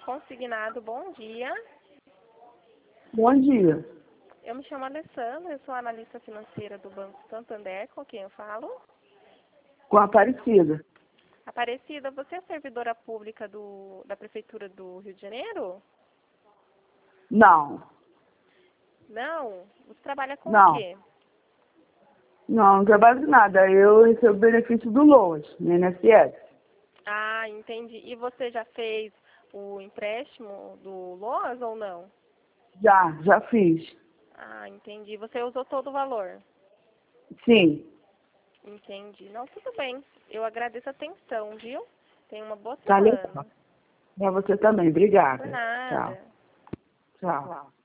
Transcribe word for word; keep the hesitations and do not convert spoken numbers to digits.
Consignado, bom dia. Bom dia. Eu me chamo Alessandra, eu sou analista financeira do Banco Santander, com quem eu falo? Com a Aparecida. Aparecida, você é servidora pública do, da Prefeitura do Rio de Janeiro? Não. Não? Você trabalha com o Não. quê? Não, não trabalho de nada. Eu recebo benefício do LOAS, no I N S S. Ah, entendi. E você já fez o empréstimo do LOAS ou não? Já, já fiz. Ah, entendi. Você usou todo o valor? Sim. Entendi. Não, tudo bem. Eu agradeço a atenção, viu? Tenha uma boa Tá semana. legal. Pra você também. Por Obrigada. Tchau. nada. Tchau.